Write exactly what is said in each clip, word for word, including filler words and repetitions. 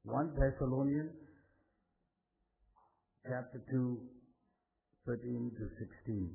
First Thessalonians chapter two, thirteen to sixteen.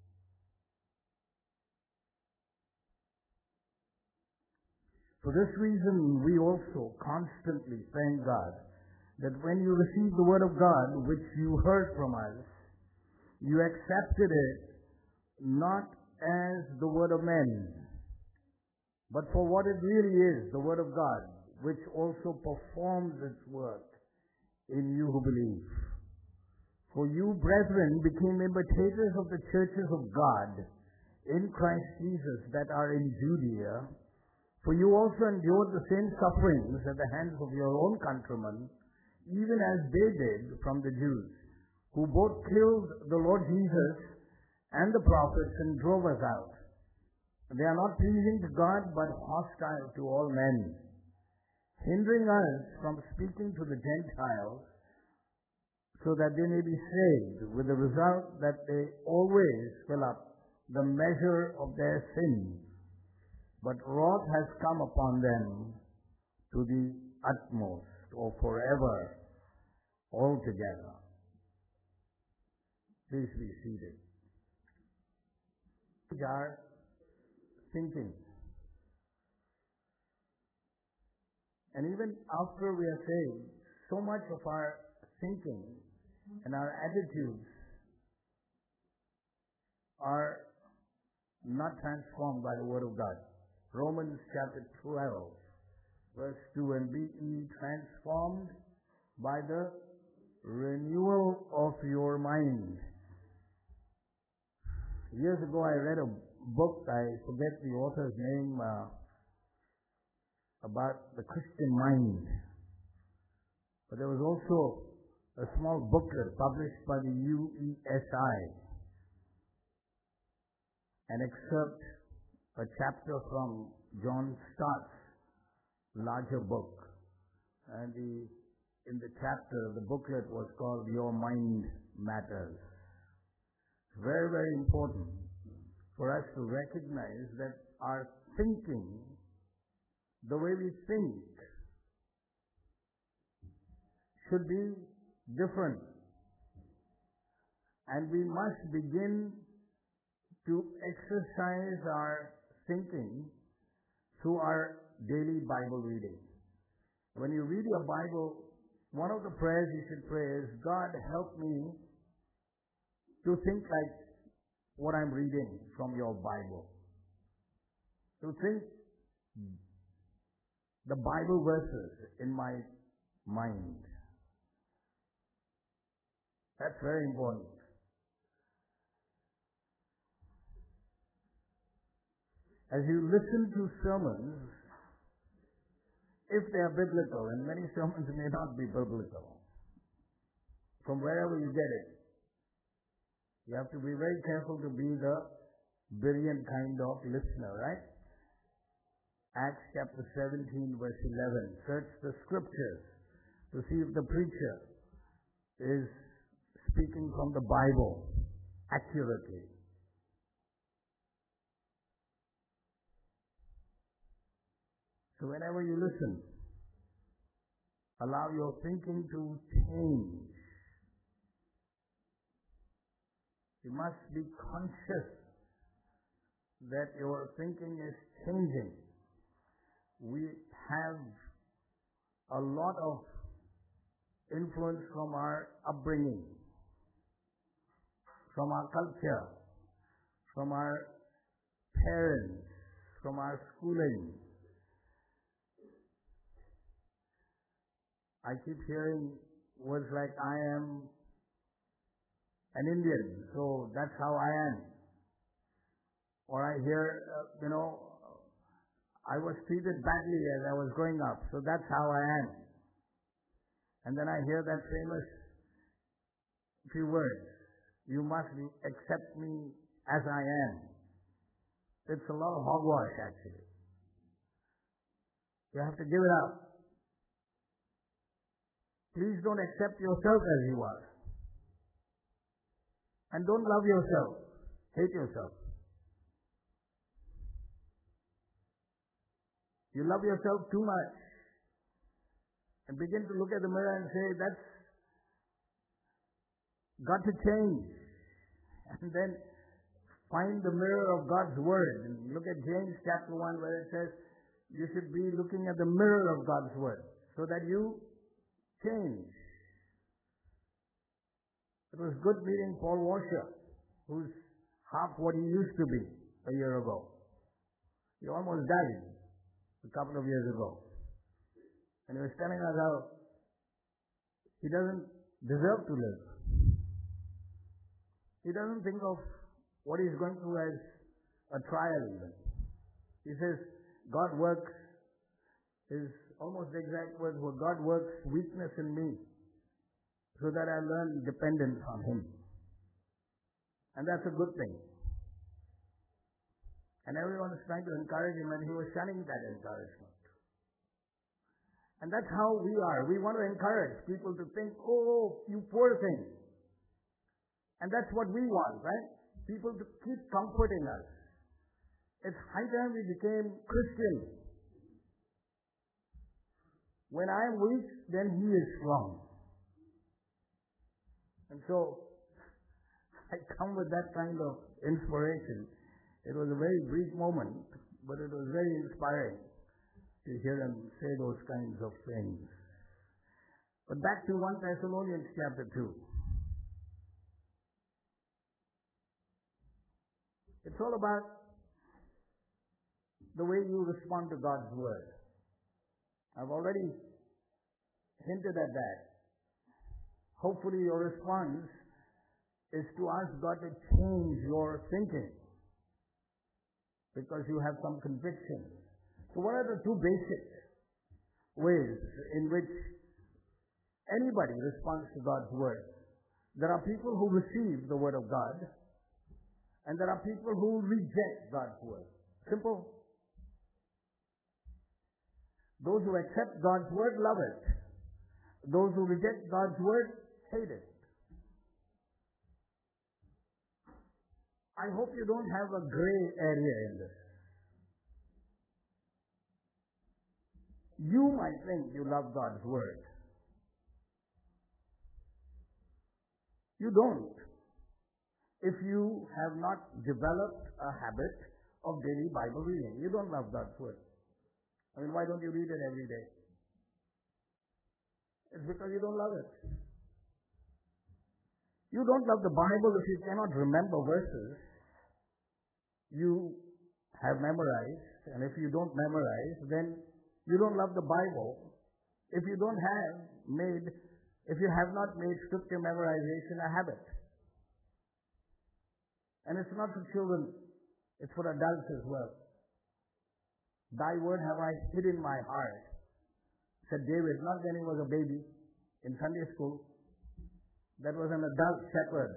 For this reason, we also constantly thank God that when you received the word of God, which you heard from us, you accepted it not as the word of men, but for what it really is, the word of God, which also performs its work in you who believe. For you, brethren, became imitators of the churches of God in Christ Jesus that are in Judea. For you also endured the same sufferings at the hands of your own countrymen, even as they did from the Jews, who both killed the Lord Jesus and the prophets and drove us out. They are not pleasing to God, but hostile to all men, hindering us from speaking to the Gentiles, so that they may be saved, with the result that they always fill up the measure of their sins. But wrath has come upon them to the utmost, or forever, altogether. Please be seated. We are thinking. And even after we are saved, so much of our thinking and our attitudes are not transformed by the Word of God. Romans chapter twelve, verse two, and be ye transformed by the renewal of your mind. Years ago I read a book, I forget the author's name, uh, about the Christian mind. But there was also a small booklet published by the U E S I, an excerpt, a chapter from John Stott's larger book. And the, in the chapter, the booklet was called Your Mind Matters. It's very, very important for us to recognize that our thinking, the way we think, should be different. And we must begin to exercise our thinking through our daily Bible reading. When you read your Bible, one of the prayers you should pray is, God, help me to think like what I'm reading from your Bible. To think the Bible verses in my mind. That's very important. As you listen to sermons, if they are biblical, and many sermons may not be biblical, from wherever you get it, you have to be very careful to be the Berean kind of listener, right? Acts chapter seventeen, verse eleven. Search the scriptures to see if the preacher is speaking from the Bible accurately. So whenever you listen, allow your thinking to change. You must be conscious that your thinking is changing. We have a lot of influence from our upbringing, from our culture, from our parents, from our schooling. I keep hearing words like, I am an Indian, so that's how I am. Or I hear, uh, you know, I was treated badly as I was growing up, so that's how I am. And then I hear that famous few words, you must accept me as I am. It's a lot of hogwash, actually. You have to give it up. Please don't accept yourself as you are. And don't love yourself. Hate yourself. You love yourself too much. and begin to look at the mirror and say, that's got to change. And then find the mirror of God's Word. And look at James chapter one where it says, you should be looking at the mirror of God's Word so that you change. It was good meeting Paul Washer, who's half what he used to be a year ago. He almost died a couple of years ago. And he was telling us how he doesn't deserve to live. He doesn't think of what he's going through as a trial even. He says, God works, his almost the exact words were, God works weakness in me so that I learn dependence on him. And that's a good thing. And everyone is trying to encourage him, and he was shunning that encouragement. And that's how we are. We want to encourage people to think, oh, you poor thing. And that's what we want, right? People to keep comforting us. It's high time we became Christian. When I am weak, then he is strong. And so, I come with that kind of inspiration. It was a very brief moment, but it was very inspiring to hear him say those kinds of things. But back to First Thessalonians chapter two. It's all about the way you respond to God's Word. I've already hinted at that. Hopefully your response is to ask God to change your thinking because you have some conviction. So what are the two basic ways in which anybody responds to God's Word? There are people who receive the Word of God, and there are people who reject God's Word. Simple. Those who accept God's Word love it. Those who reject God's Word hate it. I hope you don't have a gray area in this. You might think you love God's Word. You don't. If you have not developed a habit of daily Bible reading, you don't love God's Word. I mean, why don't you read it every day? It's because you don't love it. You don't love the Bible if you cannot remember verses you have memorized. And if you don't memorize, then you don't love the Bible. If you don't have made, if you have not made scripture memorization a habit. And it's not for children, it's for adults as well. Thy word have I hid in my heart, said David, not when he was a baby in Sunday school. That was an adult shepherd.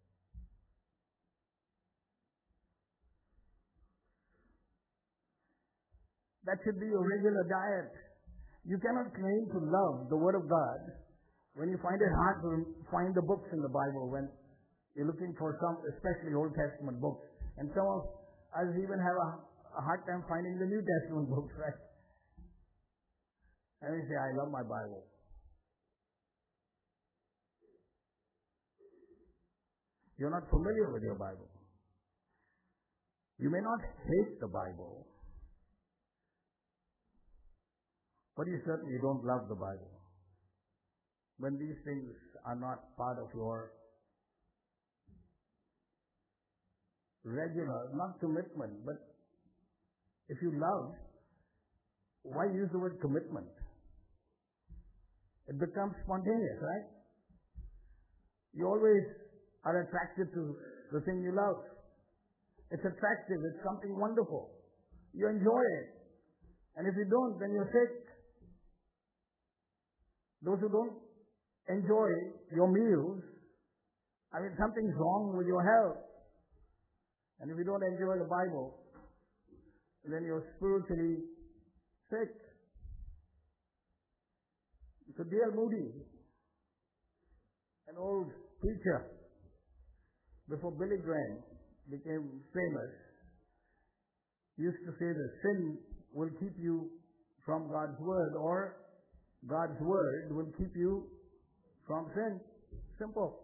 That should be your regular diet. You cannot claim to love the Word of God when you find it hard to find the books in the Bible, when you're looking for some, especially Old Testament books. And some of us even have a, a hard time finding the New Testament books, right? And we say, I love my Bible. You're not familiar with your Bible. You may not hate the Bible, but you certainly don't love the Bible. When these things are not part of your regular, not commitment, but if you love, why use the word commitment? It becomes spontaneous, right? You always are attracted to the thing you love. It's attractive, it's something wonderful. You enjoy it. And if you don't, then you're sick. Those who don't enjoy your meals, I mean, something's wrong with your health. And if you don't enjoy the Bible, then you're spiritually sick. So D L Moody, an old preacher, before Billy Graham became famous, used to say that sin will keep you from God's Word, or God's word will keep you from sin. Simple.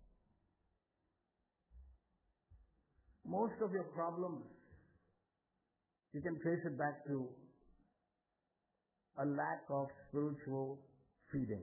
Most of your problems, you can trace it back to a lack of spiritual feeding.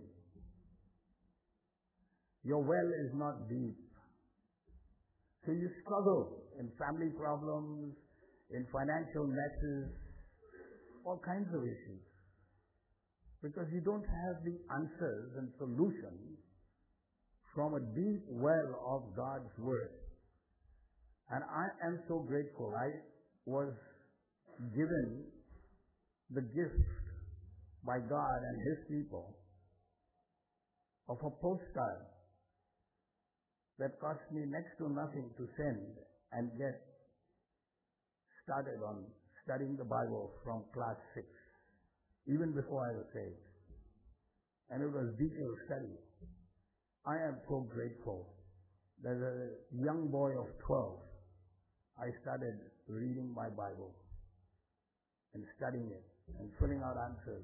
Your well is not deep. So you struggle in family problems, in financial messes, all kinds of issues. Because you don't have the answers and solutions from a deep well of God's Word. And I am so grateful. I was given the gift by God and His people of a postcard that cost me next to nothing to send and get started on studying the Bible from class six, even before I was saved. And it was detailed study. I am so grateful that as a young boy of twelve, I started reading my Bible and studying it and filling out answers.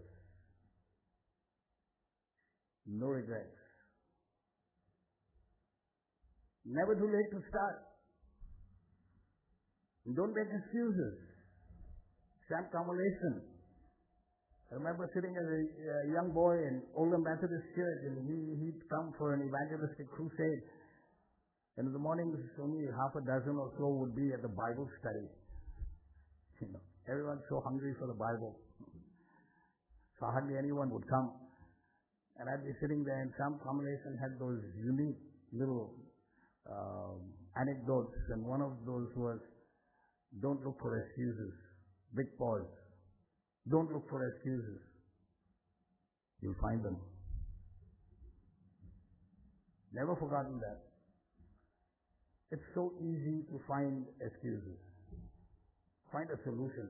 No regrets. Never too late to start. And don't make excuses. Sam Kamalation. I remember sitting as a uh, young boy in Oldham Methodist Church, and he, he'd come for an evangelistic crusade. And in the mornings, only half a dozen or so would be at the Bible study. You know, everyone's so hungry for the Bible. So hardly anyone would come. And I'd be sitting there, and Sam Kamalation had those unique little um, anecdotes, and one of those was, don't look for excuses. Big pause. Don't look for excuses. You'll find them. Never forgotten that. It's so easy to find excuses. Find a solution.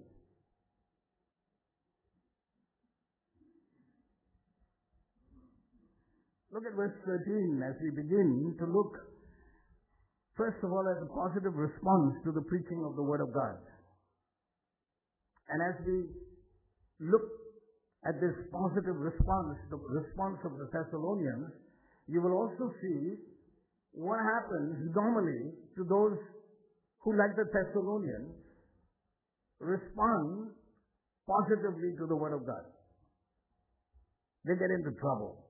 Look at verse thirteen as we begin to look, first of all, at the positive response to the preaching of the Word of God. And as we look at this positive response, the response of the Thessalonians, you will also see what happens normally to those who, like the Thessalonians, respond positively to the Word of God. They get into trouble.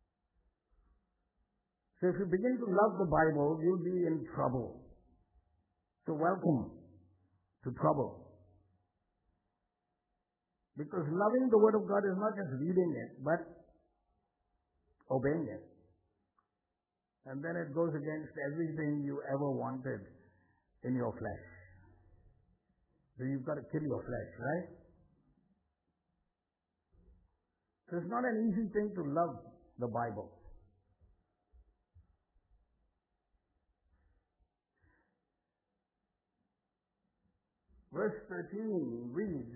So if you begin to love the Bible, you'll be in trouble. So welcome to trouble. Because loving the Word of God is not just reading it, but obeying it. And then it goes against everything you ever wanted in your flesh. So you've got to kill your flesh, right? So it's not an easy thing to love the Bible. Verse thirteen reads,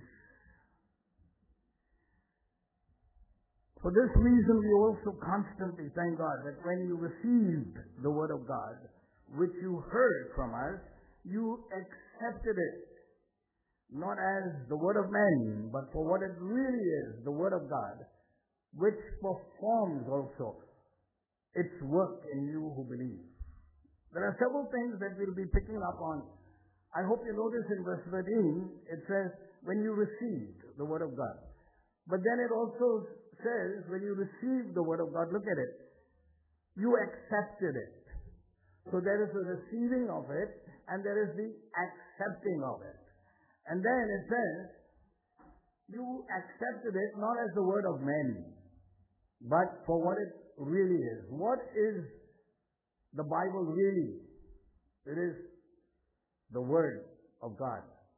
for this reason we also constantly thank God that when you received the Word of God, which you heard from us, you accepted it, not as the word of men, but for what it really is, the Word of God, which performs also its work in you who believe. There are several things that we'll be picking up on. I hope you notice in verse thirteen, it says, when you received the Word of God. But then it also says, when you received the Word of God, look at it, you accepted it. So there is the receiving of it, and there is the accepting of it. And then it says, you accepted it not as the word of men, but for what it really is. What is the Bible really? It is the Word of God.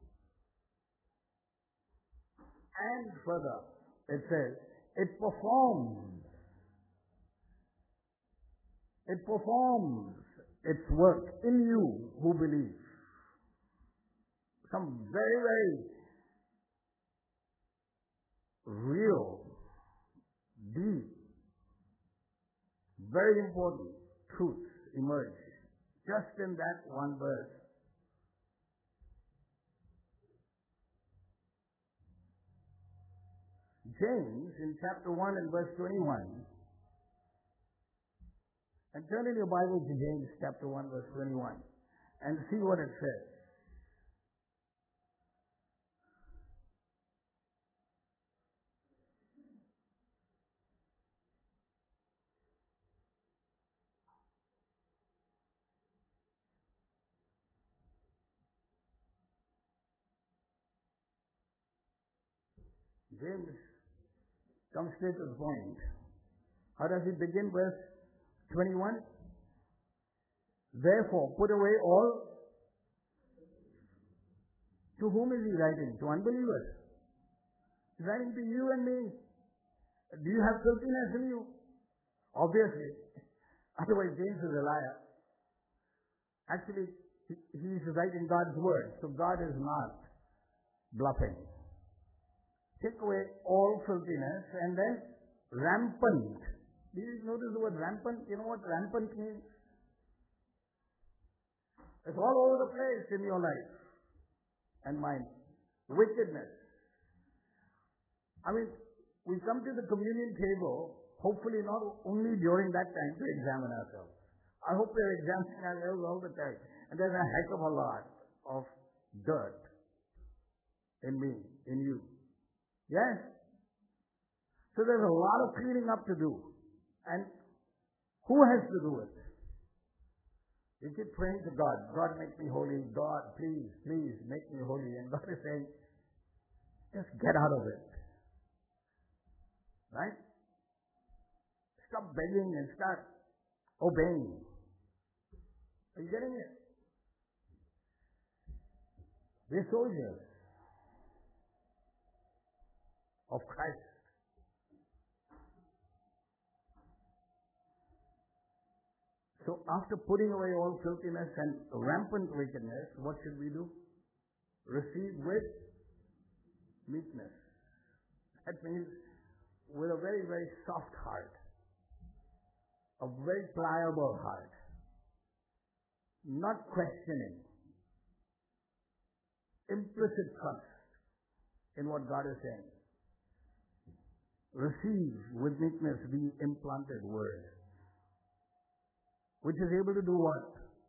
And further, it says, it performs. It performs its work in you who believe. Some very, very real, deep, very important truths emerge just in that one verse. James in chapter one and verse twenty-one. And turn in your Bible to James chapter one verse twenty-one and see what it says. James comes straight to the point. How does he begin verse twenty-one? Therefore, put away all. To whom is he writing? To unbelievers. He's writing to you and me. Do you have filthiness in you? Obviously. Otherwise, James is a liar. Actually, he, he's writing God's word. So God is not bluffing. Take away all filthiness and then rampant. Do you notice the word rampant? You know what rampant means? It's all over the place in your life and mine. Wickedness. I mean, we come to the communion table, hopefully not only during that time to examine ourselves. I hope we're examining ourselves all the time. And there's a heck of a lot of dirt in me, in you. Yes? So there's a lot of cleaning up to do. And who has to do it? You keep praying to God. God, make me holy. God, please, please, make me holy. And God is saying, just get out of it. Right? Stop begging and start obeying. Are you getting it? We're soldiers of Christ. So after putting away all filthiness and rampant wickedness, what should we do? Receive with meekness. That means with a very, very soft heart. A very pliable heart. Not questioning. Implicit trust in what God is saying. Receive with meekness the implanted word, which is able to do what?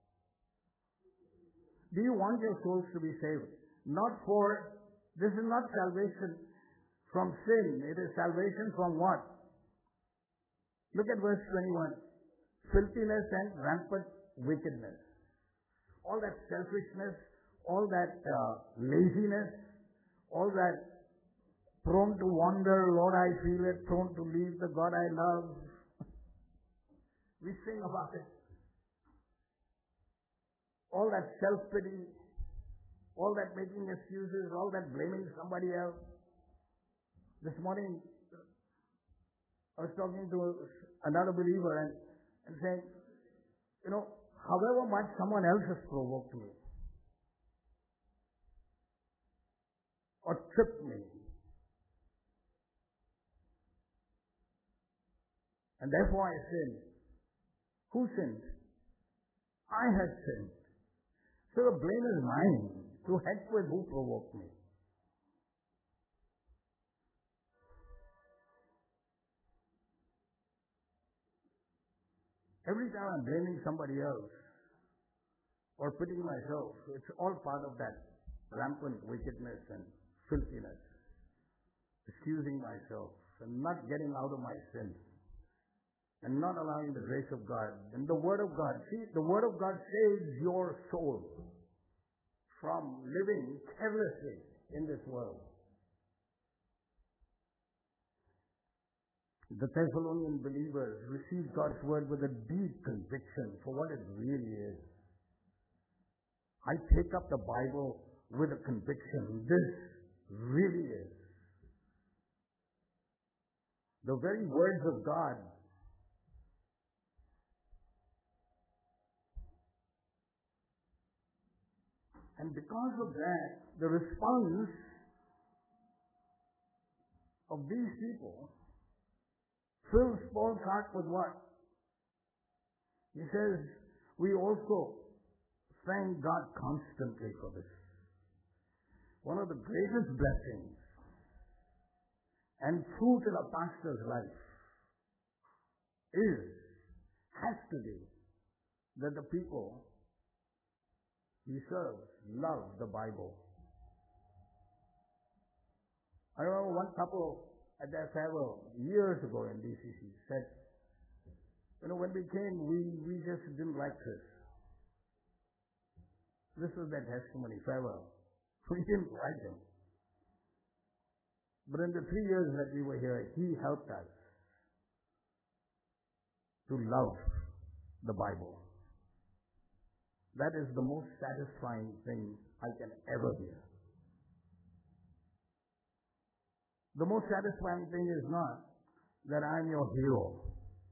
Do you want your souls to be saved? Not for, this is not salvation from sin. It is salvation from what? Look at verse twenty-one. Filthiness and rampant wickedness. All that selfishness, all that uh, laziness, all that prone to wander, Lord, I feel it, prone to leave the God I love. We sing about it. All that self-pity, all that making excuses, all that blaming somebody else. This morning, I was talking to another believer and, and saying, you know, however much someone else has provoked me or tripped me, and therefore I sinned. Who sinned? I had sinned. So the blame is mine. To heck with who provoked me. Every time I'm blaming somebody else or pitying myself, it's all part of that rampant wickedness and filthiness. Excusing myself and not getting out of my sin. And not allowing the grace of God and the Word of God. See, the Word of God saves your soul from living carelessly in this world. The Thessalonian believers received God's Word with a deep conviction for what it really is. I take up the Bible with a conviction. This really is the very words of God. And because of that, the response of these people fills Paul's heart with what? He says, we also thank God constantly for this. One of the greatest blessings and fruit in a pastor's life is, has to be, that the people he serves love the Bible. I remember one couple at their farewell years ago in D C C said, you know, when we came, we, we just didn't like this. This was their testimony, farewell. We didn't like him. But in the three years that we were here, he helped us to love the Bible. That is the most satisfying thing I can ever hear. The most satisfying thing is not that I'm your hero.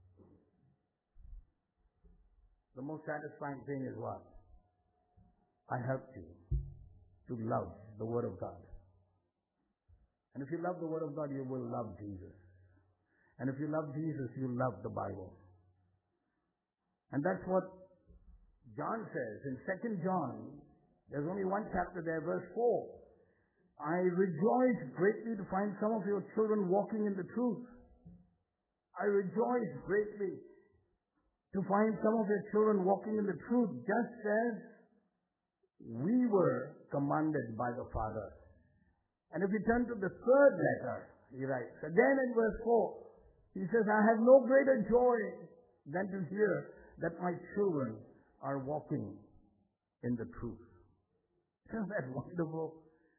The most satisfying thing is what? I helped you to love the Word of God. And if you love the Word of God, you will love Jesus. And if you love Jesus, you love the Bible. And that's what John says in Second John. There's only one chapter there, verse four. I rejoice greatly to find some of your children walking in the truth. I rejoice greatly to find some of your children walking in the truth, just as we were commanded by the Father. And if you turn to the third letter, he writes, again in verse four, he says, I have no greater joy than to hear that my children are walking in the truth. Isn't that wonderful?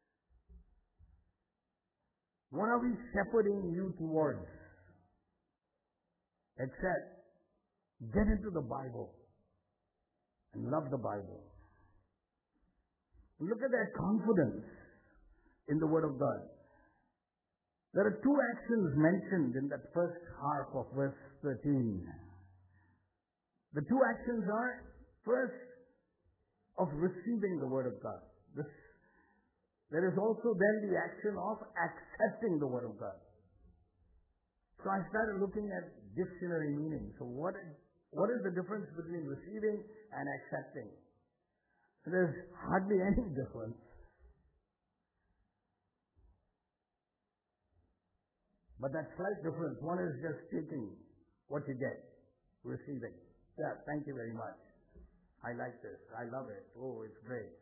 What are we shepherding you towards? Except get into the Bible and love the Bible. Look at their confidence in the Word of God. There are two actions mentioned in that first half of verse thirteen. The two actions are, first, of receiving the Word of God. This, there is also then the action of accepting the Word of God. So I started looking at dictionary meaning. So what is, what is the difference between receiving and accepting? There's hardly any difference. But that slight difference, one is just taking what you get, receiving. Yeah, thank you very much. I like this. I love it. Oh, it's great.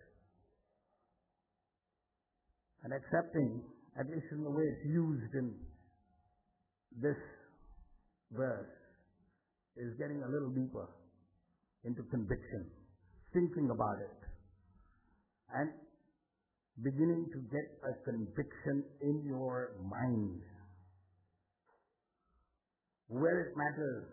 And accepting, at least in the way it's used in this verse, is getting a little deeper into conviction, thinking about it, and beginning to get a conviction in your mind where it matters,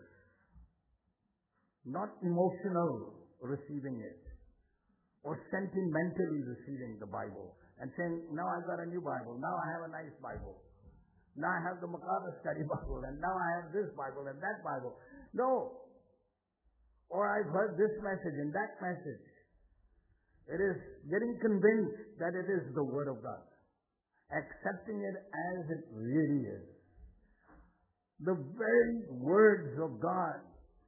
not emotional receiving it or sentimentally receiving the Bible and saying, now I've got a new Bible, now I have a nice Bible, now I have the MacArthur Study Bible, and now I have this Bible and that Bible. No. Or I've heard this message and that message. It is getting convinced that it is the Word of God. Accepting it as it really is. The very words of God.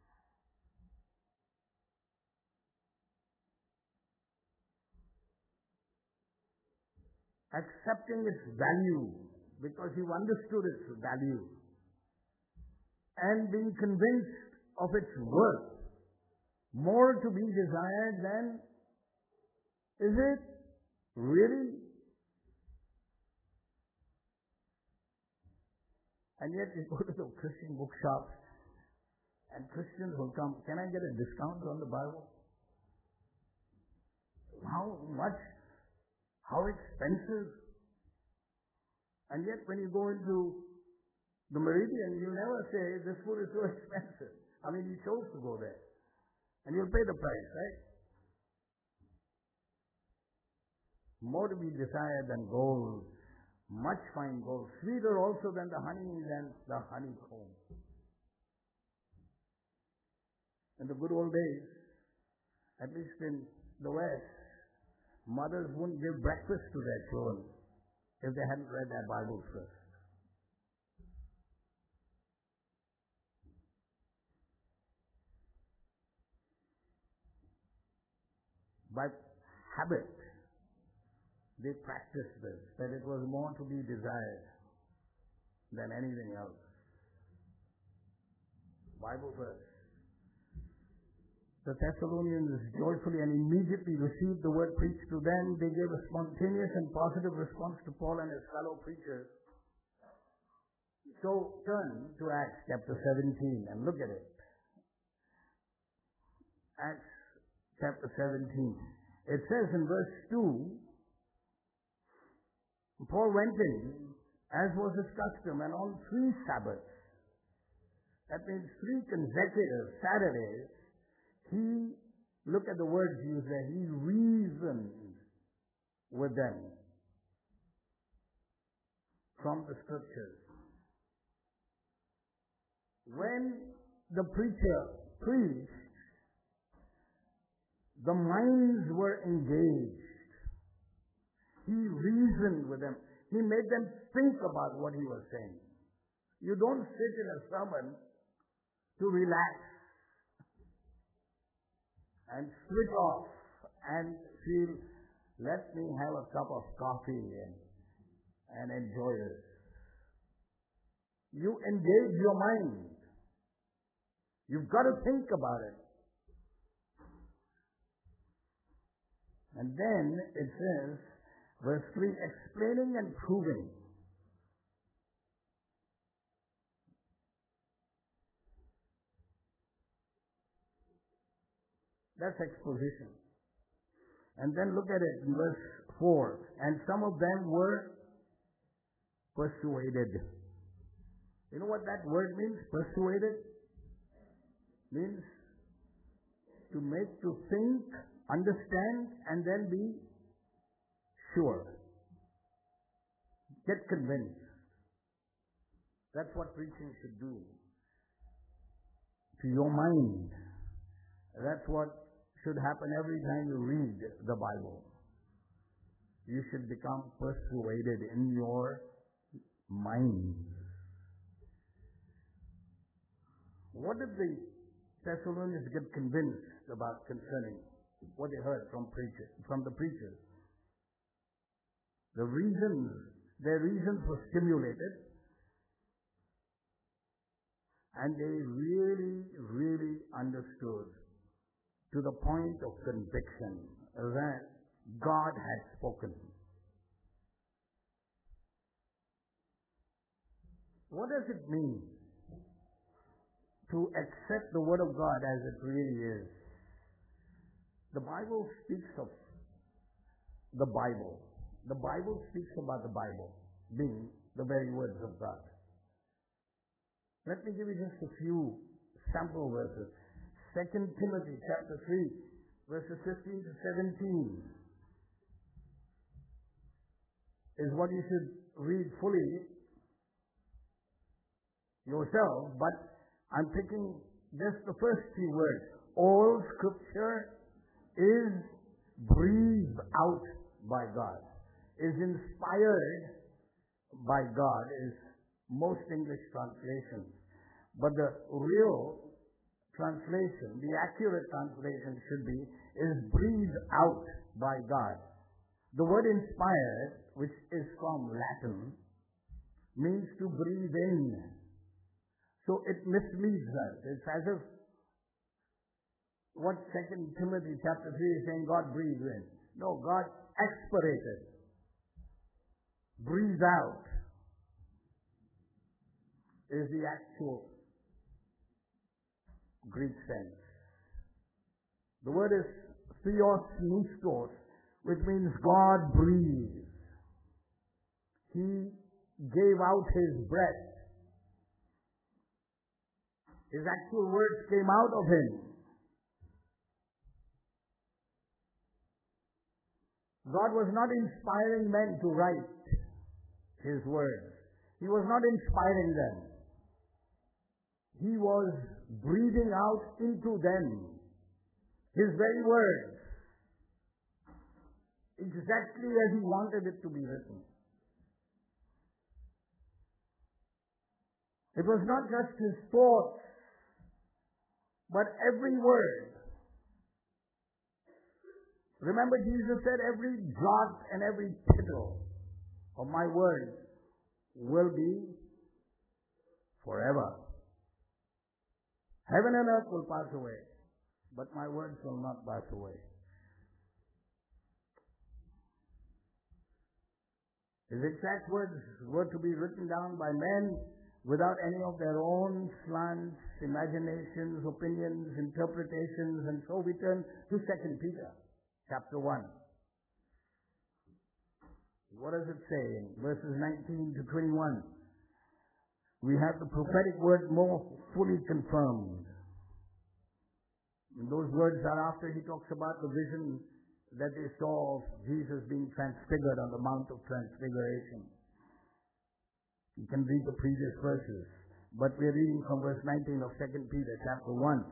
Accepting its value because you understood its value. And being convinced of its worth. More to be desired than, is it really? And yet you go to the Christian bookshops and Christians will come, can I get a discount on the Bible? How much? How expensive? And yet when you go into the Meridian, you never say, this food is so expensive. I mean, you chose to go there. And you'll pay the price, right? More to be desired than gold, much fine gold, sweeter also than the honey than the honeycomb. In the good old days, at least in the West, mothers wouldn't give breakfast to their children if they hadn't read their Bibles first. By habit, they practiced this, that it was more to be desired than anything else. Bible verse. The Thessalonians joyfully and immediately received the word preached to them. They gave a spontaneous and positive response to Paul and his fellow preachers. So turn to Acts chapter seventeen and look at it. Acts chapter seventeen. It says in verse two, Paul went in, as was his custom, and on three Sabbaths, that means three consecutive Saturdays, he, look at the words used there, he reasoned with them from the scriptures. When the preacher preached, the minds were engaged. He reasoned with them. He made them think about what he was saying. You don't sit in a sermon to relax and switch off and feel, let me have a cup of coffee and, and enjoy it. You engage your mind. You've got to think about it. And then it says, verse three, explaining and proving. That's exposition. And then look at it in verse four. And some of them were persuaded. You know what that word means? Persuaded? Means to make, to think, understand, and then be sure. Get convinced. That's what preaching should do to your mind. That's what should happen every time you read the Bible. You should become persuaded in your mind. What did the Thessalonians get convinced about concerning what they heard from preachers, from the preachers? The reasons, their reasons were stimulated, and they really, really understood to the point of conviction that God had spoken. What does it mean to accept the Word of God as it really is? The Bible speaks of the Bible. The Bible speaks about the Bible being the very words of God. Let me give you just a few sample verses. Second Timothy chapter three, verses fifteen to seventeen is what you should read fully yourself, but I'm picking just the first few words. All scripture is breathed out by God, is inspired by God, is most English translations. But the real translation, the accurate translation should be, is breathed out by God. The word inspired, which is from Latin, means to breathe in. So it misleads us. It's as if what Second Timothy chapter three is saying, God breathed in. No, God expirated. Breathe out is the actual Greek sense. The word is theos nistos, which means God breathes. He gave out his breath. His actual words came out of him. God was not inspiring men to write his words. He was not inspiring them. He was breathing out into them his very words, exactly as he wanted it to be written. It was not just his thoughts, but every word. Remember, Jesus said, every jot and every tittle of my words will be forever. Heaven and earth will pass away, but my words will not pass away. His exact words were to be written down by men without any of their own slants, imaginations, opinions, interpretations, and so we turn to Second Peter, chapter one. What does it say in verses nineteen to twenty-one? We have the prophetic word more fully confirmed. And those words are after he talks about the vision that they saw of Jesus being transfigured on the Mount of Transfiguration. You can read the previous verses, but we're reading from verse nineteen of Second Peter chapter one.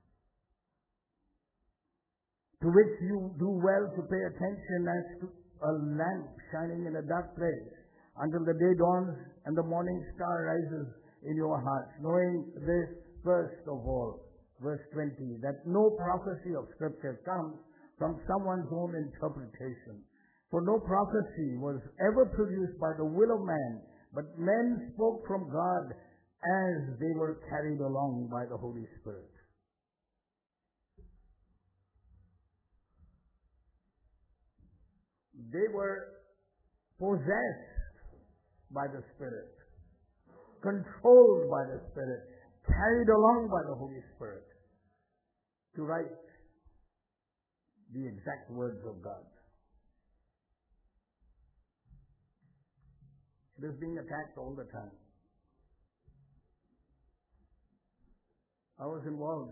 To which you do well to pay attention as to a lamp shining in a dark place, until the day dawns and the morning star rises in your hearts, knowing this first of all, verse twenty, that no prophecy of Scripture comes from someone's own interpretation. For no prophecy was ever produced by the will of man, but men spoke from God as they were carried along by the Holy Spirit. They were possessed by the Spirit, controlled by the Spirit, carried along by the Holy Spirit to write the exact words of God. It is being attacked all the time. I was involved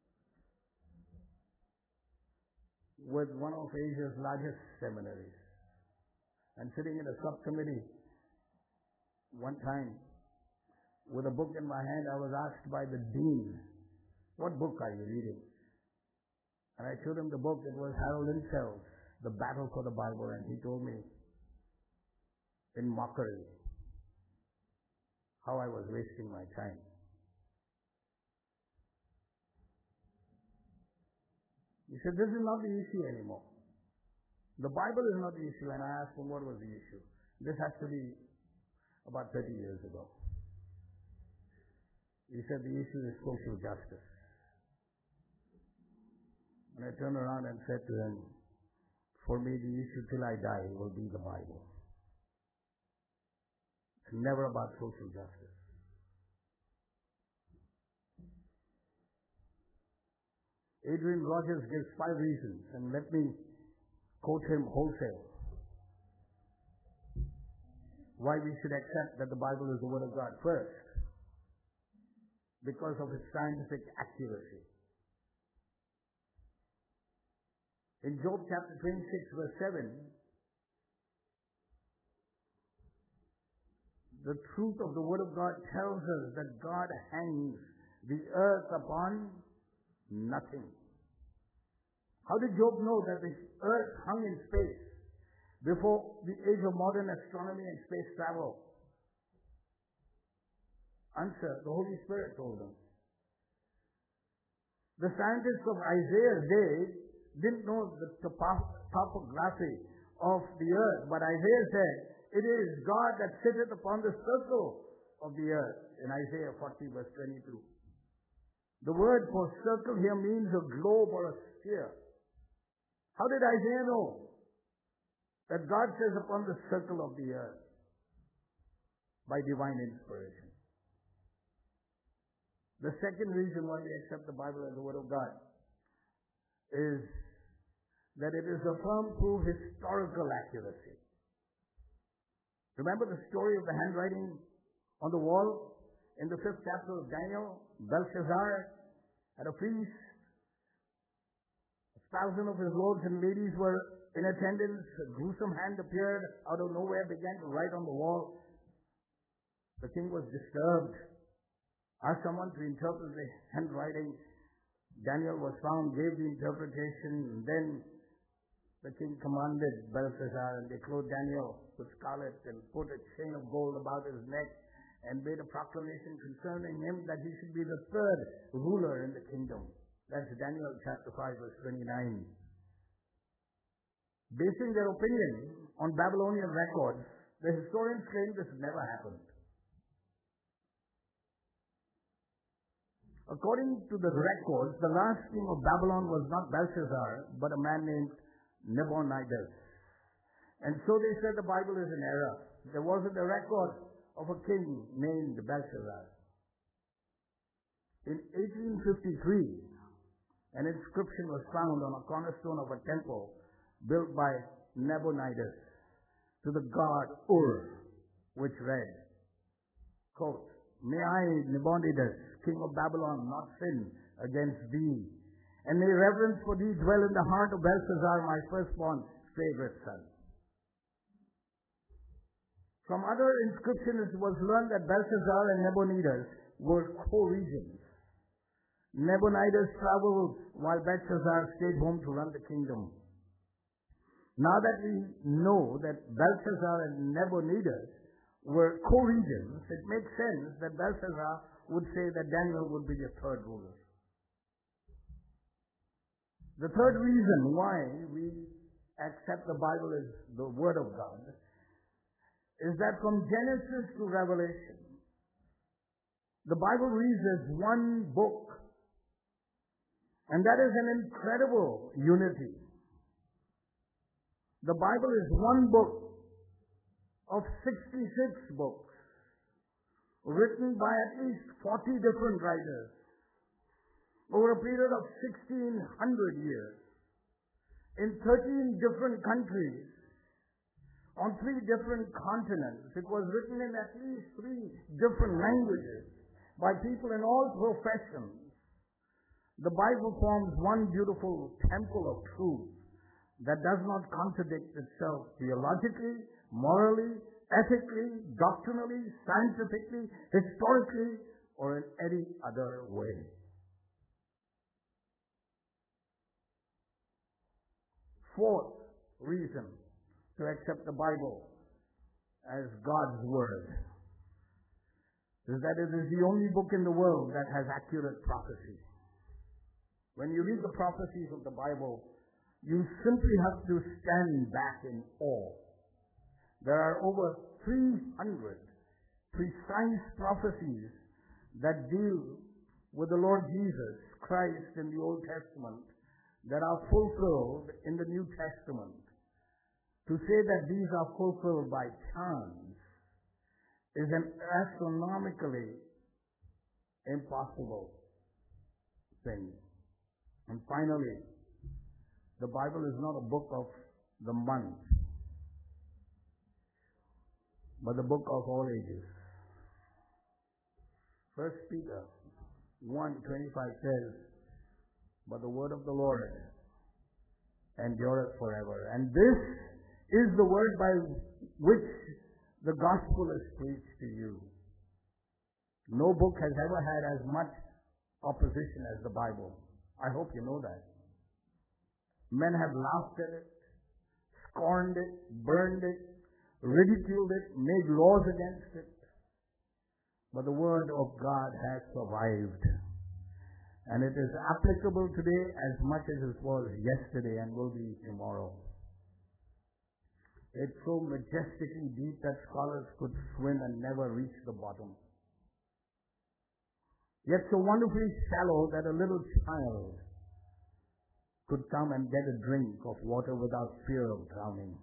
with one of Asia's largest seminaries, and sitting in a subcommittee one time with a book in my hand, I was asked by the dean, "What book are you reading?" And I showed him the book. It was Harold Insel's The Battle for the Bible, and he told me in mockery how I was wasting my time. He said, "This is not the issue anymore. The Bible is not the issue." And I asked him what was the issue. This has to be about thirty years ago. He said the issue is social justice. And I turned around and said to him, "For me, the issue till I die will be the Bible. It's never about social justice." Adrian Rogers gives five reasons, and let me quote him wholesale, why we should accept that the Bible is the Word of God. First, because of its scientific accuracy. In Job chapter twenty-six, verse seven, the truth of the Word of God tells us that God hangs the earth upon nothing. How did Job know that the earth hung in space before the age of modern astronomy and space travel? Answer, the Holy Spirit told him. The scientists of Isaiah's day didn't know the topo- topography of the earth, but Isaiah said, "It is God that sitteth upon the circle of the earth," in Isaiah forty, verse twenty-two. The word for circle here means a globe or a sphere. How did Isaiah know that God says upon the circle of the earth? By divine inspiration. The second reason why we accept the Bible as the Word of God is that it is a firm proof historical accuracy. Remember the story of the handwriting on the wall in the fifth chapter of Daniel? Belshazzar had a feast. A thousand of his lords and ladies were in attendance. A gruesome hand appeared out of nowhere, began to write on the wall. The king was disturbed, asked someone to interpret the handwriting. Daniel was found, gave the interpretation, and then the king commanded Belshazzar, and they clothed Daniel with scarlet and put a chain of gold about his neck and made a proclamation concerning him that he should be the third ruler in the kingdom. That's Daniel chapter five, verse twenty-nine. Basing their opinion on Babylonian records, the historians claim this never happened. According to the records, the last king of Babylon was not Belshazzar, but a man named Nabonidus. And so they said the Bible is an error. There wasn't a record of a king named Belshazzar. In eighteen fifty-three, an inscription was found on a cornerstone of a temple built by Nabonidus to the god Ur, which read, quote, "May I, Nabonidus, king of Babylon, not sin against thee, and may reverence for thee dwell in the heart of Belshazzar, my firstborn favorite son." From other inscriptions it was learned that Belshazzar and Nabonidus were co-regents. Nabonidus traveled while Belshazzar stayed home to run the kingdom. Now that we know that Belshazzar and Nabonidus were co-regents, it makes sense that Belshazzar would say that Daniel would be the third ruler. The third reason why we accept the Bible as the Word of God is that from Genesis to Revelation, the Bible reads as one book. And that is an incredible unity. The Bible is one book of sixty-six books, written by at least forty different writers over a period of sixteen hundred years, in thirteen different countries, on three different continents. It was written in at least three different languages by people in all professions. The Bible forms one beautiful temple of truth that does not contradict itself theologically, morally, ethically, doctrinally, scientifically, historically, or in any other way. Fourth reason to accept the Bible as God's Word is that it is the only book in the world that has accurate prophecy. When you read the prophecies of the Bible, you simply have to stand back in awe. There are over three hundred precise prophecies that deal with the Lord Jesus Christ in the Old Testament that are fulfilled in the New Testament. To say that these are fulfilled by chance is an astronomically impossible thing. And finally, the Bible is not a book of the month, but the book of all ages. First Peter one twenty-five says, "But the word of the Lord endureth forever." And this is the word by which the gospel is preached to you. No book has ever had as much opposition as the Bible. I hope you know that. Men have laughed at it, scorned it, burned it, ridiculed it, made laws against it. But the Word of God has survived. And it is applicable today as much as it was yesterday and will be tomorrow. It's so majestically deep that scholars could swim and never reach the bottom. Yet so wonderfully shallow that a little child could come and get a drink of water without fear of drowning.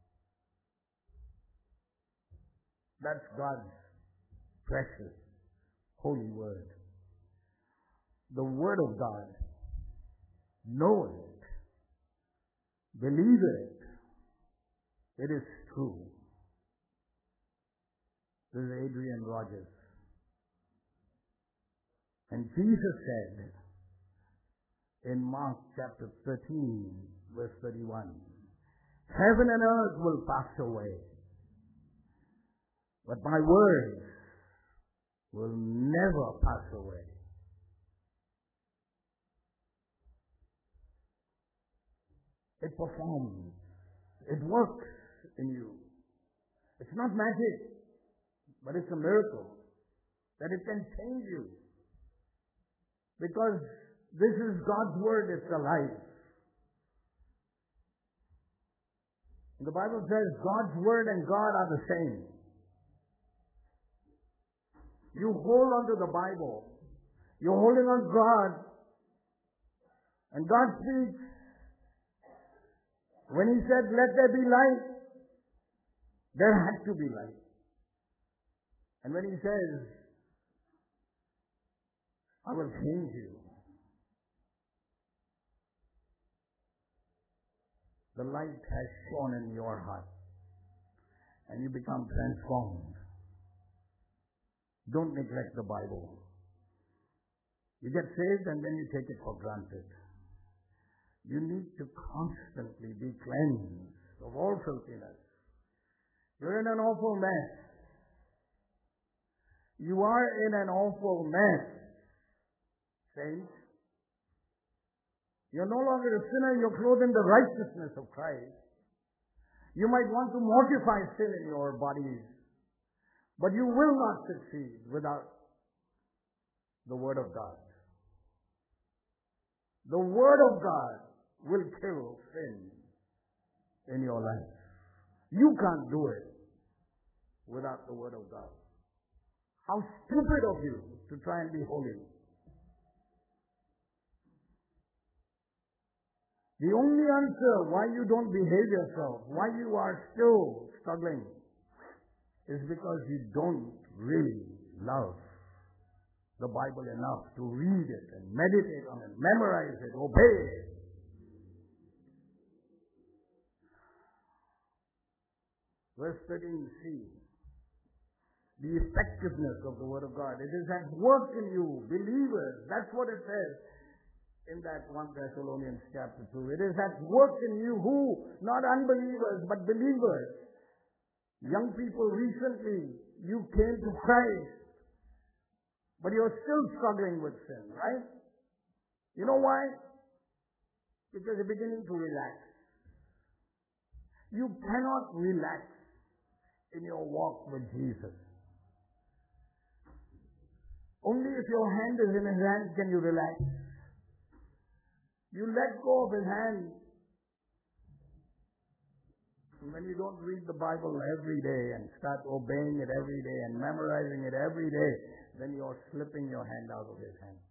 That's God's precious, holy word. The word of God. Know it. Believe it. It is true. This is Adrian Rogers. And Jesus said in Mark chapter thirteen, verse thirty-one, "Heaven and earth will pass away, but my words will never pass away." It performs. It works in you. It's not magic, but it's a miracle that it can change you. Because this is God's word, it's alive. The Bible says God's word and God are the same. You hold on to the Bible, You're holding on to God. And God speaks. When He said, let there be light, there had to be light. And when He says, I will change you, the light has shone in your heart and you become transformed. Don't neglect the Bible. You get saved and then you take it for granted. You need to constantly be cleansed of all filthiness. You're in an awful mess. You are in an awful mess, saints. You're no longer a sinner, you're clothed in the righteousness of Christ. You might want to mortify sin in your bodies, but you will not succeed without the Word of God. The Word of God will kill sin in your life. You can't do it without the Word of God. How stupid of you to try and be holy. The only answer why you don't behave yourself, why you are still struggling, is because you don't really love the Bible enough to read it and meditate on it, memorize it, obey it. Verse thirteen c. The effectiveness of the Word of God. It is at work in you, believers. That's what it says in that First Thessalonians chapter two. It is at work in you who, not unbelievers, but believers. Young people, recently you came to Christ, but you're still struggling with sin, right? You know why? Because you're beginning to relax. You cannot relax in your walk with Jesus. Only if your hand is in His hand can you relax. You let go of His hand. And when you don't read the Bible every day and start obeying it every day and memorizing it every day, then you're slipping your hand out of His hand.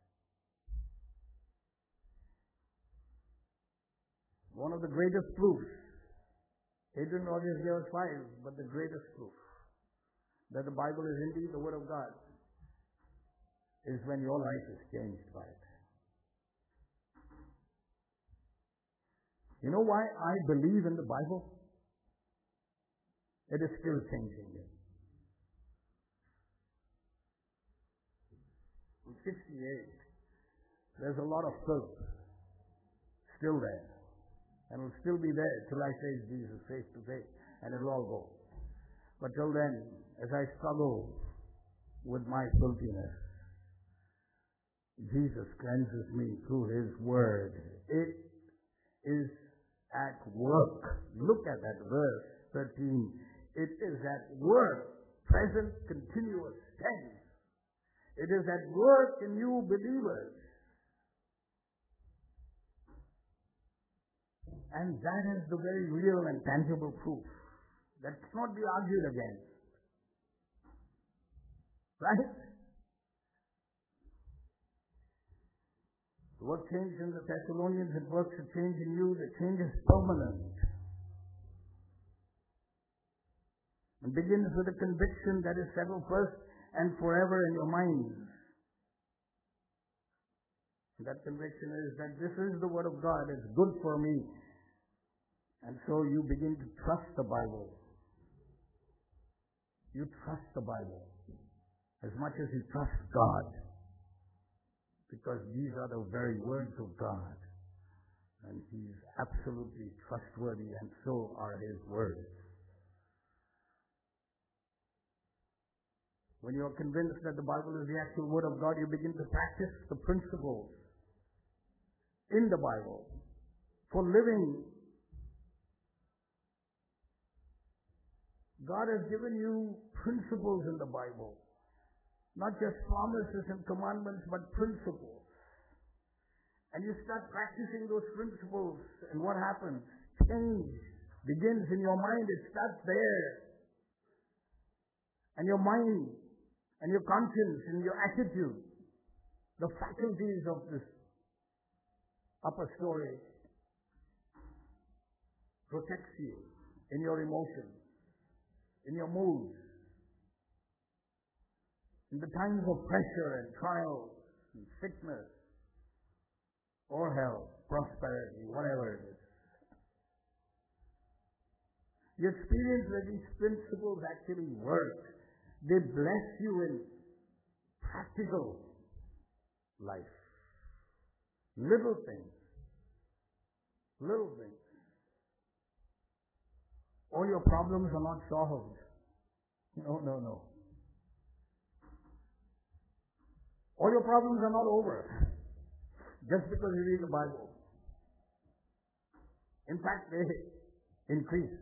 One of the greatest proofs, Adrian Rogers gave us five, but the greatest proof that the Bible is indeed the Word of God is when your life is changed by it. You know why I believe in the Bible? It is still changing me. I'm sixty-eight. There's a lot of filth still there. And will still be there till I face Jesus face to face. And it'll all go. But till then, as I struggle with my filthiness, Jesus cleanses me through His Word. It is at work. Look at that verse thirteen. It is at work. Present continuous tense. It is at work in you believers. And that is the very real and tangible proof that cannot be argued against. Right? What changed in the Thessalonians, it works a change in you. The change is permanent. And begins with a conviction that is settled first and forever in your minds. That conviction is that this is the Word of God. It's good for me. And so you begin to trust the Bible. You trust the Bible as much as you trust God. Because these are the very words of God. And He's absolutely trustworthy, and so are His words. When you're convinced that the Bible is the actual Word of God, you begin to practice the principles in the Bible for living. God has given you principles in the Bible. Not just promises and commandments, but principles. And you start practicing those principles, and what happens? Change begins in your mind. It starts there. And your mind, and your conscience, and your attitude The faculties of this upper story protects you in your emotions, in your moods, in the times of pressure and trials and sickness or health, prosperity, whatever it is. You experience that these principles actually work. They bless you in practical life. Little things. Little things. All your problems are not solved. No, no, no. All your problems are not over just because you read the Bible. In fact, they increase.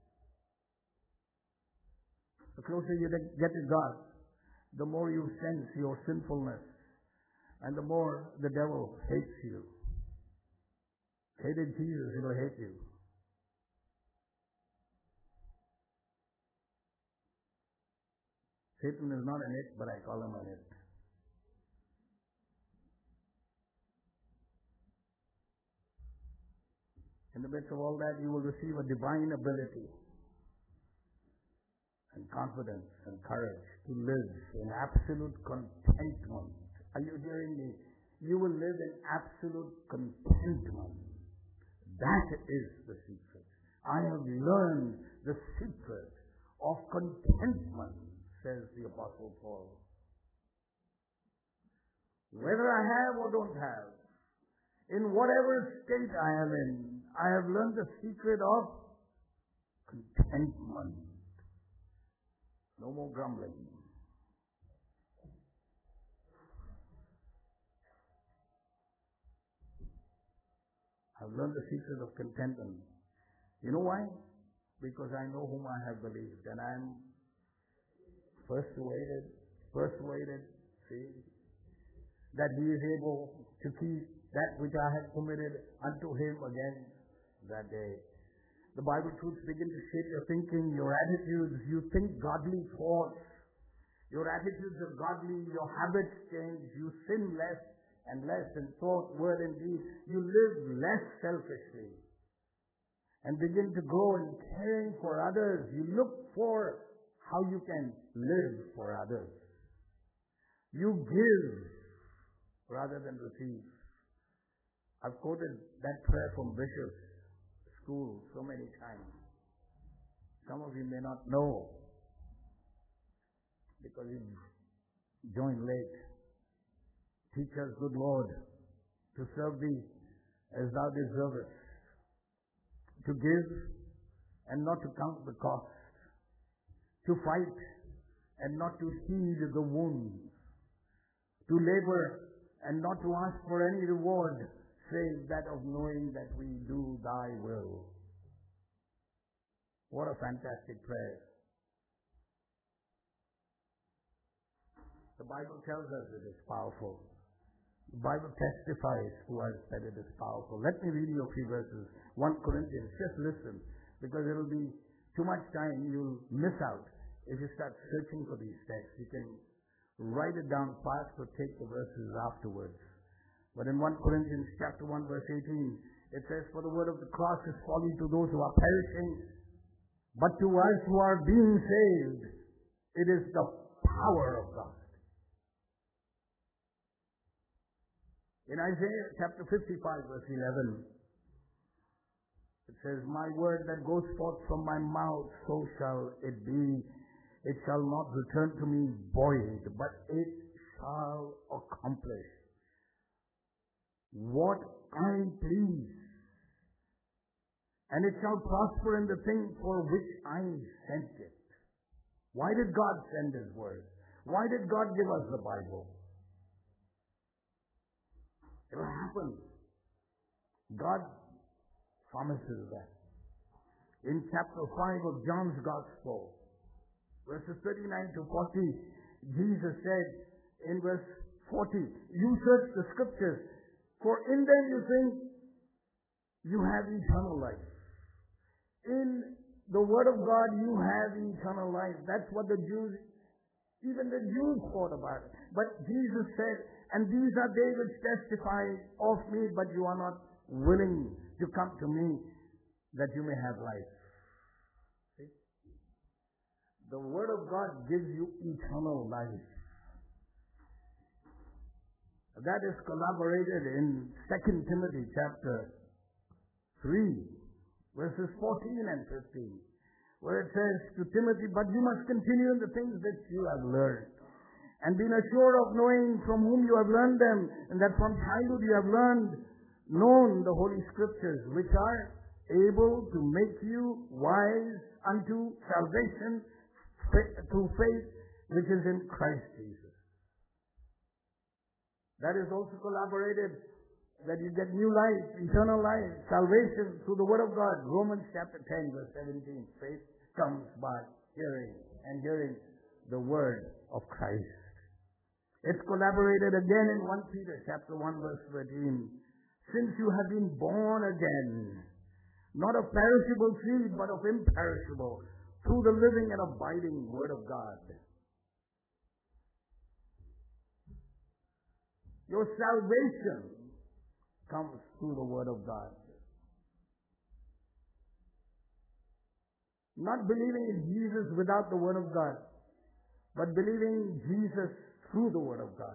The closer you get to God, the more you sense your sinfulness, and the more the devil hates you. Hated Jesus, he will hate you. Satan is not an it, but I call him an it. In the midst of all that, you will receive a divine ability and confidence and courage to live in absolute contentment. Are you hearing me? You will live in absolute contentment. That is the secret. I have learned the secret of contentment, says the Apostle Paul. Whether I have or don't have, in whatever state I am in, I have learned the secret of contentment. No more grumbling. I've learned the secret of contentment. You know why? Because I know whom I have believed, and I am persuaded, persuaded, see, that He is able to keep that which I have committed unto Him again that day. The Bible truths begin to shape your thinking, your attitudes. You think godly thoughts. Your attitudes are godly. Your habits change. You sin less and less in thought, word, and deed. You live less selfishly and begin to grow in caring for others. You look for how you can live for others. You give rather than receive. I've quoted that prayer from Bishop's School so many times. Some of you may not know because you joined late. Teach us, good Lord, to serve Thee as Thou deservest, to give and not to count the cost, to fight and not to heed the wounds, to labor and not to ask for any reward, save that of knowing that we do Thy will. What a fantastic prayer. The Bible tells us it is powerful. The Bible testifies to us that it is powerful. Let me read you a few verses. First Corinthians, just listen, because it will be too much time you'll miss out if you start searching for these texts. You can write it down fast or take the verses afterwards. But in First Corinthians chapter one, verse eighteen, it says, "For the word of the cross is folly to those who are perishing, but to us who are being saved, it is the power of God." In Isaiah chapter fifty-five, verse eleven, it says, "My word that goes forth from my mouth, so shall it be. It shall not return to me void, but it shall accomplish what I please. And it shall prosper in the thing for which I sent it." Why did God send His word? Why did God give us the Bible? It will happen. God promises that. In chapter five of John's Gospel, verses thirty-nine to forty, Jesus said in verse forty, "You search the scriptures, for in them you think you have eternal life." In the Word of God, you have eternal life. That's what the Jews, even the Jews thought about it. But Jesus said And these are they which testify of me, but you are not willing to come to me that you may have life. See? The Word of God gives you eternal life. That is corroborated in Second Timothy chapter three, verses fourteen and fifteen, where it says to Timothy, but you must continue in the things that you have learned, and been assured of knowing from whom you have learned them, and that from childhood you have learned, known the Holy Scriptures, which are able to make you wise unto salvation through faith which is in Christ Jesus. That is also collaborated, that you get new life, eternal life, salvation through the Word of God. Romans chapter ten, verse seventeen. Faith comes by hearing, and hearing the Word of Christ. It's collaborated again in First Peter chapter one, verse thirteen. Since you have been born again, not of perishable seed, but of imperishable, through the living and abiding Word of God. Your salvation comes through the Word of God. Not believing in Jesus without the Word of God, but believing Jesus through the Word of God.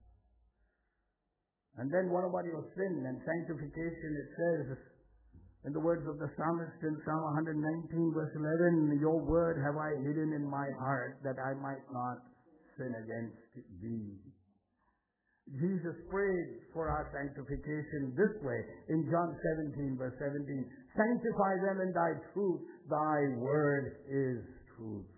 And then what about your sin and sanctification? It says in the words of the psalmist in Psalm one nineteen, verse eleven, your word have I hidden in my heart that I might not sin against thee. Jesus prayed for our sanctification this way in John seventeen, verse seventeen. Sanctify them in thy truth. Thy word is truth.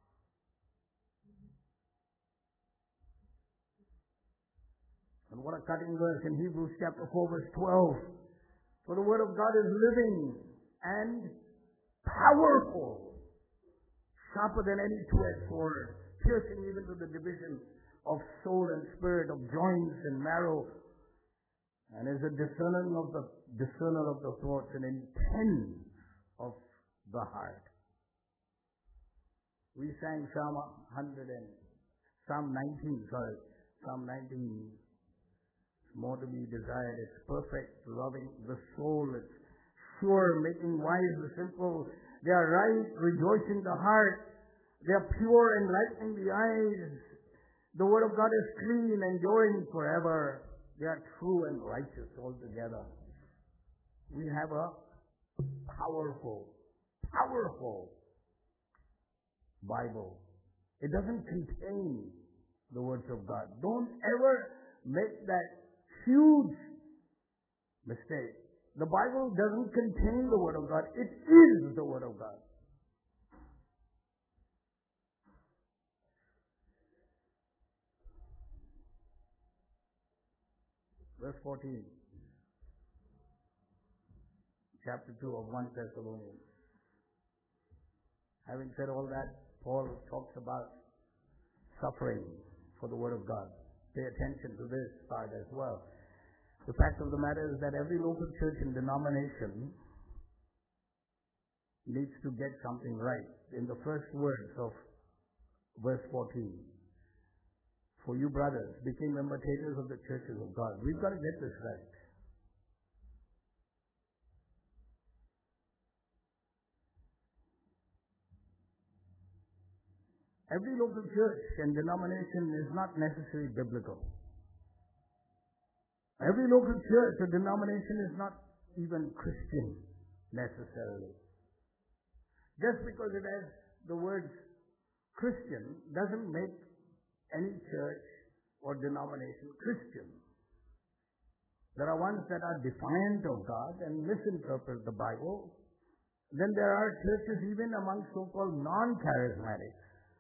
And what a cutting verse in Hebrews chapter four, verse twelve. For the word of God is living and powerful, sharper than any two-edged sword, piercing even to the division of soul and spirit, of joints and marrow, and is a discerner of the discerner of the thoughts and intents of the heart. We sang Psalm one hundred and Psalm nineteen, sorry, Psalm nineteen. It's more to be desired. It's perfect, loving the soul. It's sure, making wise the simple. They are right, rejoicing the heart. They are pure, enlightening the eyes. The Word of God is clean, enduring forever. They are true and righteous altogether. We have a powerful, powerful Bible. It doesn't contain the words of God. Don't ever make that huge mistake. The Bible doesn't contain the Word of God. It is the Word of God. Verse fourteen, chapter two of First Thessalonians. Having said all that, Paul talks about suffering for the Word of God. Pay attention to this part as well. The fact of the matter is that every local church and denomination needs to get something right. In the first words of verse fourteen, for you brothers became imitators of the churches of God. We've got to get this right. Every local church and denomination is not necessarily biblical. Every local church or denomination is not even Christian necessarily. Just because it has the words Christian doesn't make any church or denomination Christian. There are ones that are defiant of God and misinterpret the Bible. Then there are churches even among so-called non-charismatics,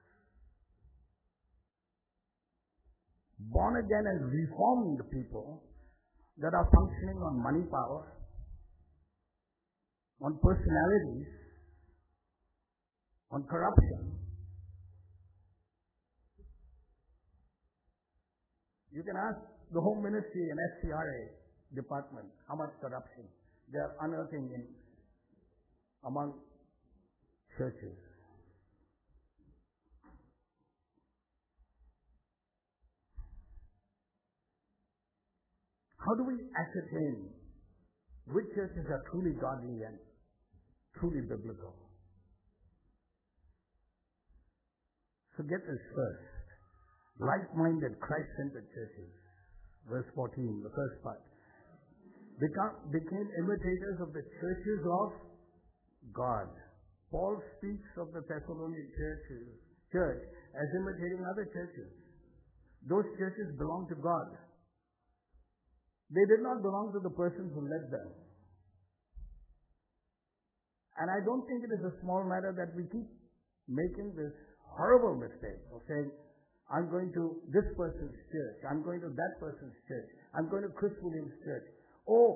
born again and reformed people that are functioning on money power, on personalities, on corruption. You can ask the Home Ministry and S C R A department how much corruption they are unearthing in among churches. How do we ascertain which churches are truly godly and truly biblical? So get this first. Like-minded, Christ-centered churches. Verse fourteen, the first part. Become, became imitators of the churches of God. Paul speaks of the Thessalonian churches, church as imitating other churches. Those churches belong to God. They did not belong to the persons who led them. And I don't think it is a small matter that we keep making this horrible mistake of saying, I'm going to this person's church, I'm going to that person's church, I'm going to Chris Williams' church. Oh,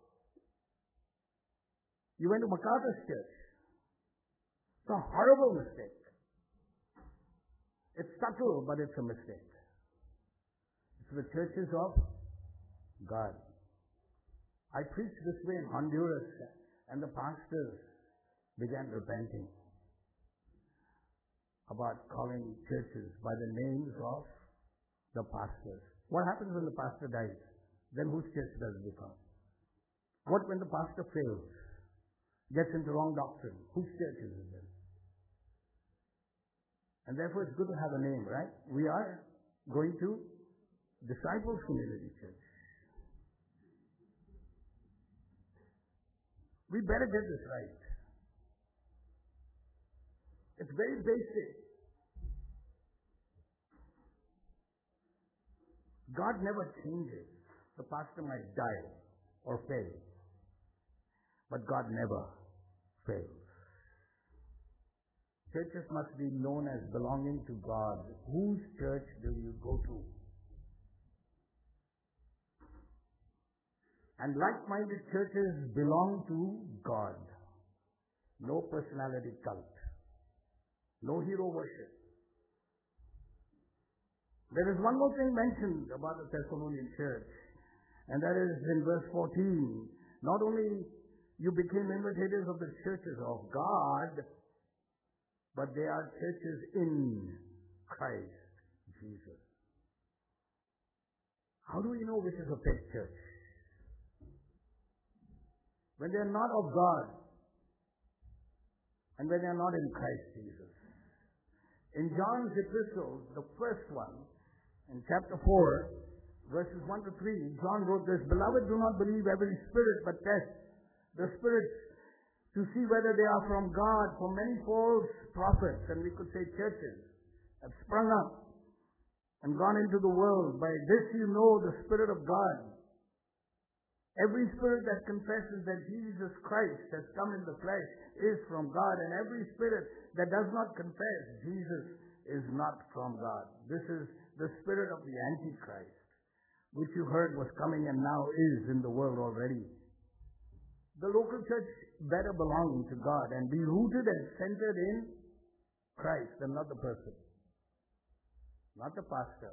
you went to MacArthur's church. It's a horrible mistake. It's subtle, but it's a mistake. It's the churches of God. I preached this way in Honduras, and the pastors began repenting about calling churches by the names of the pastors. What happens when the pastor dies? Then whose church does it become? What when the pastor fails? Gets into wrong doctrine? Whose church is it then? And therefore it's good to have a name, right? We are going to Disciples Community Church. We better get this right. It's very basic. God never changes. The pastor might die or fail, but God never fails. Churches must be known as belonging to God. Whose church do you go to? And like-minded churches belong to God. No personality cult. No hero worship. There is one more thing mentioned about the Thessalonian church, and that is in verse fourteen. Not only you became imitators of the churches of God, but they are churches in Christ Jesus. How do we know which is a fake church? When they are not of God, and when they are not in Christ Jesus. In John's epistle, the first one, in chapter four, verses one to three, John wrote this, Beloved, do not believe every spirit, but test the spirits to see whether they are from God. For many false prophets, and we could say churches, have sprung up and gone into the world. By this you know the Spirit of God. Every spirit that confesses that Jesus Christ has come in the flesh is from God, and every spirit that does not confess Jesus is not from God. This is the spirit of the Antichrist, which you heard was coming and now is in the world already. The local church better belong to God and be rooted and centered in Christ and not the person, not the pastor.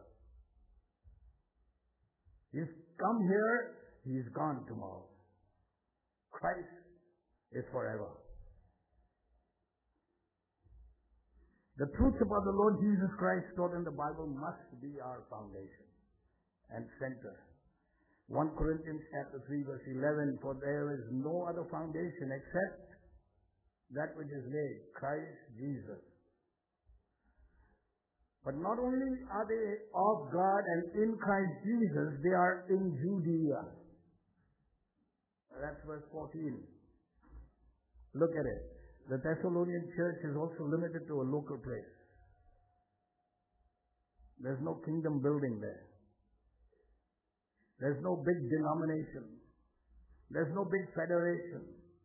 He's come here, he's gone tomorrow. Christ is forever. The truth about the Lord Jesus Christ taught in the Bible must be our foundation and center. First Corinthians chapter three verse eleven, for there is no other foundation except that which is laid, Christ Jesus. But not only are they of God and in Christ Jesus, they are in Judea. That's verse fourteen. Look at it. The Thessalonian church is also limited to a local place. There's no kingdom building there. There's no big denomination. There's no big federation.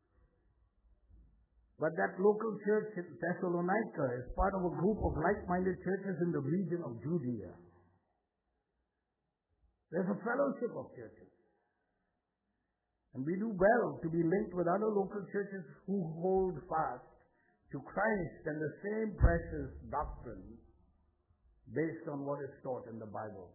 But that local church in Thessalonica is part of a group of like-minded churches in the region of Judea. There's a fellowship of churches. And we do well to be linked with other local churches who hold fast to Christ and the same precious doctrine based on what is taught in the Bible.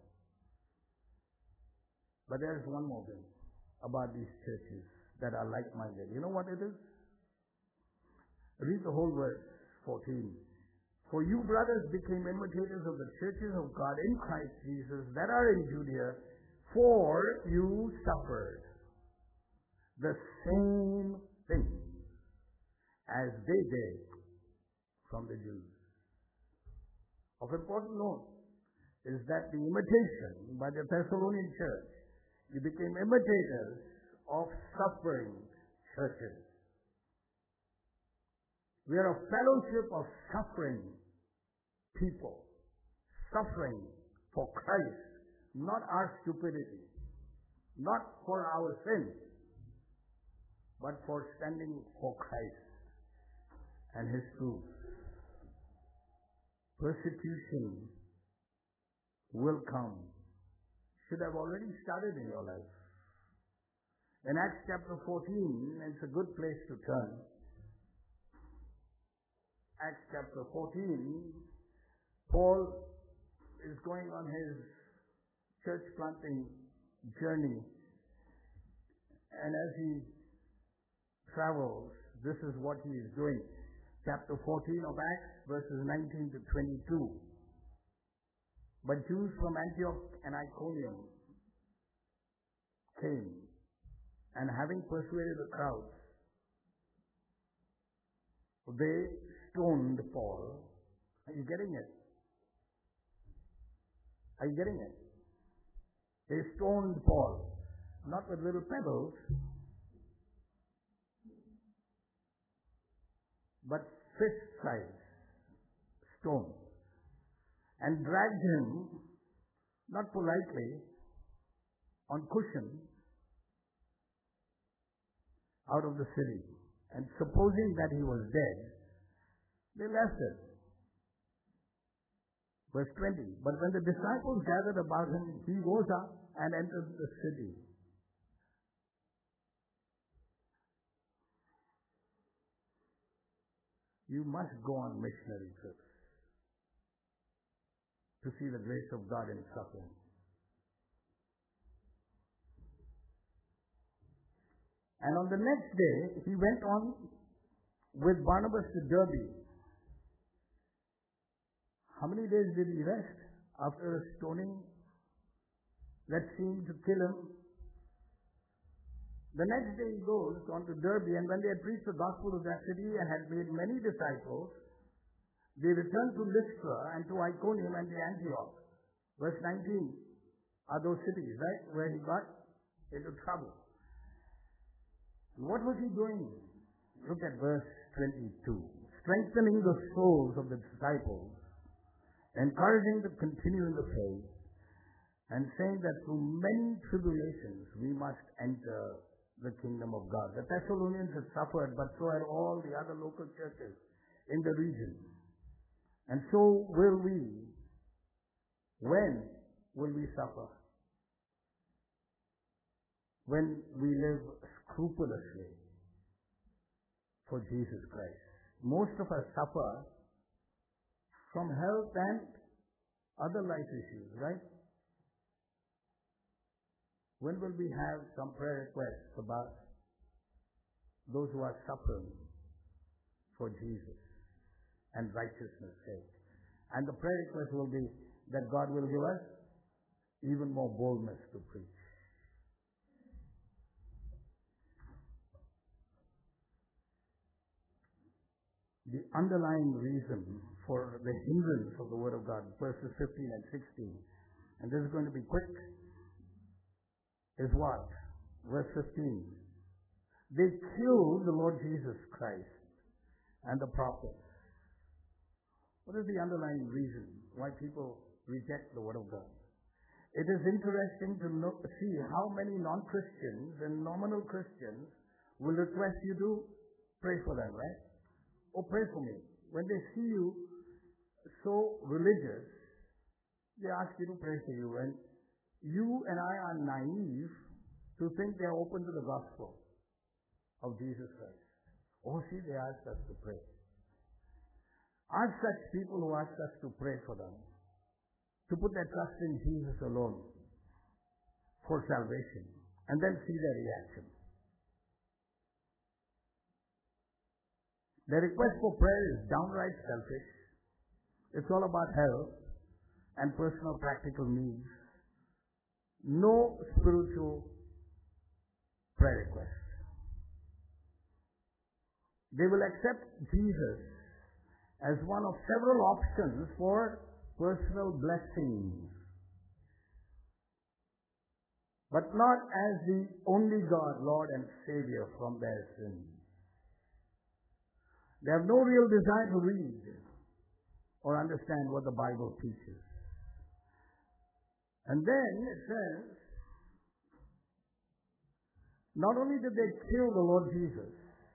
But there is one more thing about these churches that are like-minded. You know what it is? Read the whole verse, fourteen. For you, brothers, became imitators of the churches of God in Christ Jesus that are in Judea, For you suffered the same thing as they did from the Jews. Of important note is that the imitation by the Thessalonian church, you became imitators of suffering churches. We are a fellowship of suffering people, suffering for Christ, not our stupidity, not for our sins, but for standing for Christ and His truth. Persecution will come. Should have already started in your life. In Acts chapter fourteen, it's a good place to turn. Acts chapter fourteen, Paul is going on his church planting journey, and as he travels, this is what he is doing. Chapter fourteen of Acts, verses nineteen to twenty-two. But Jews from Antioch and Iconium came, and having persuaded the crowds, they stoned Paul. Are you getting it? Are you getting it? They stoned Paul, not with little pebbles, but fist-sized stones, and dragged him, not politely, on cushions out of the city. And supposing that he was dead, they left him. Verse twenty, but when the disciples gathered about him, he rose up and entered the city. You must go on missionary trips to see the grace of God in suffering. And on the next day, he went on with Barnabas to Derbe. How many days did he rest after a stoning that seemed to kill him? The next day he goes on to Derbe, and when they had preached the gospel of that city and had made many disciples, they returned to Lystra and to Iconium and to Antioch. Verse nineteen are those cities, right, where he got into trouble. What was he doing? Look at verse twenty-two. Strengthening the souls of the disciples, encouraging to continue in the faith, and saying that through many tribulations we must enter the kingdom of God. The Thessalonians had suffered, but so had all the other local churches in the region. And so will we. When will we suffer? When we live scrupulously for Jesus Christ. Most of us suffer from health and other life issues, right? When will we have some prayer requests about those who are suffering for Jesus and righteousness' sake? And the prayer request will be that God will give us even more boldness to preach. The underlying reason for the hindrance of the Word of God, verses fifteen and sixteen, and this is going to be quick, is what? Verse fifteen. They killed the Lord Jesus Christ and the prophets. What is the underlying reason why people reject the Word of God? It is interesting to know, see how many non-Christians and nominal Christians will request you to pray for them, right? Oh, pray for me. When they see you so religious, they ask you to pray for you. And you and I are naive to think they are open to the gospel of Jesus Christ. Oh, see, they ask us to pray. Ask such people who ask us to pray for them, to put their trust in Jesus alone for salvation, and then see their reaction. The request for prayer is downright selfish. It's all about health and personal practical needs. no spiritual prayer request. They will accept Jesus as one of several options for personal blessings, but not as the only God, Lord and Savior from their sins. They have no real desire to read or understand what the Bible teaches. And then it says, not only did they kill the Lord Jesus,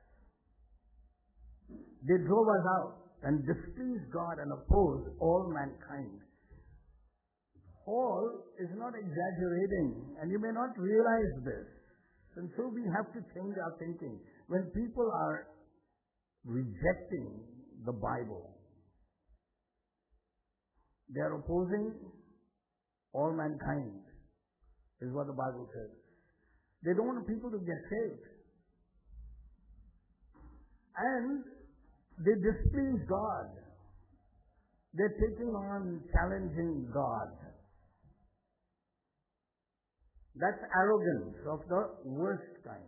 they drove us out and displeased God and opposed all mankind. Paul is not exaggerating, and you may not realize this. And so we have to change our thinking. When people are rejecting the Bible, they are opposing all mankind, is what the Bible says. They don't want people to get saved. And they displease God. They're taking on challenging God. That's arrogance of the worst kind.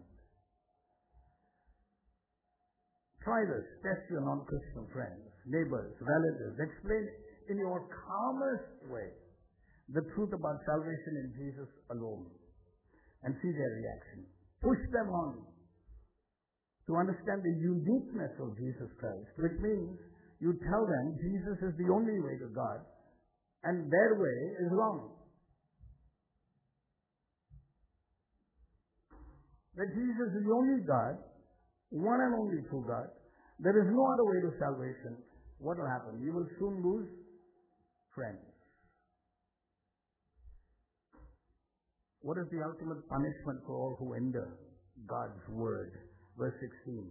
Try this. Test your non-Christian friends, neighbors, relatives. Explain in your calmest way the truth about salvation in Jesus alone and see their reaction. Push them on to understand the uniqueness of Jesus Christ, which means you tell them Jesus is the only way to God and their way is wrong. That Jesus is the only God, one and only true God. There is no other way to salvation. What will happen? You will soon lose friends. What is the ultimate punishment for all who hinder God's word? Verse sixteen.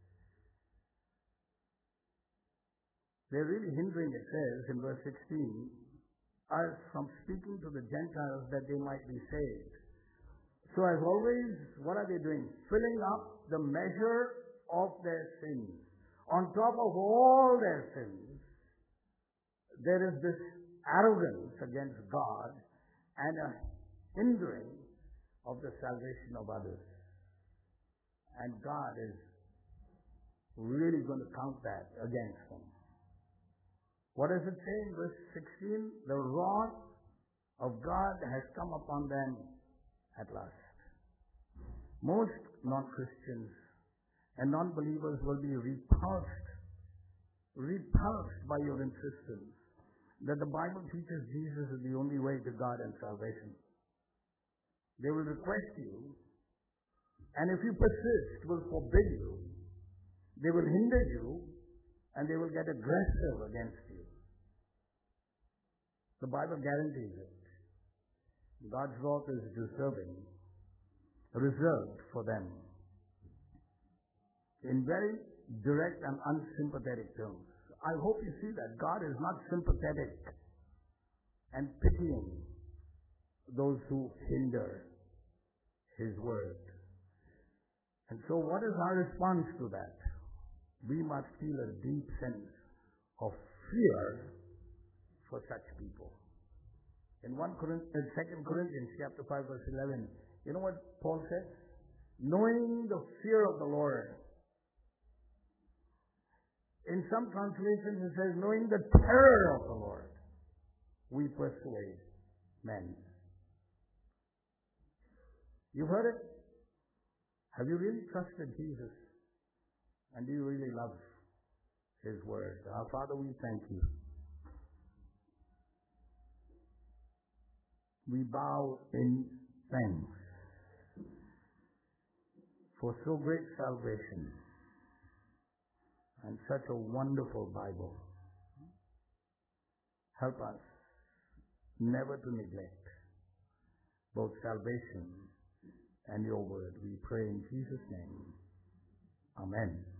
They're really hindering, it says in verse sixteen, us from speaking to the Gentiles that they might be saved. So as always, what are they doing? Filling up the measure of their sins. On top of all their sins, there is this arrogance against God and a hindering of the salvation of others. And God is really going to count that against them. What does it say in verse sixteen? The wrath of God has come upon them at last. Most non-Christians and non-believers will be repulsed, repulsed by your insistence that the Bible teaches Jesus is the only way to God and salvation. They will request you, and if you persist, will forbid you. They will hinder you, and they will get aggressive against you. The Bible guarantees it. God's wrath is deserving, reserved for them. In very direct and unsympathetic terms. I hope you see that God is not sympathetic and pitying those who hinder His word. And so what is our response to that? We must feel a deep sense of fear for such people. In First Corinthians, Second Corinthians chapter five verse eleven, you know what Paul says? Knowing the fear of the Lord. In some translations it says, knowing the terror of the Lord, we persuade men. You've heard it? Have you really trusted Jesus? And do you really love His word? Our Father, we thank you. We bow in thanks for so great salvation and such a wonderful Bible. Help us never to neglect both salvation and your word. We pray in Jesus' name. Amen.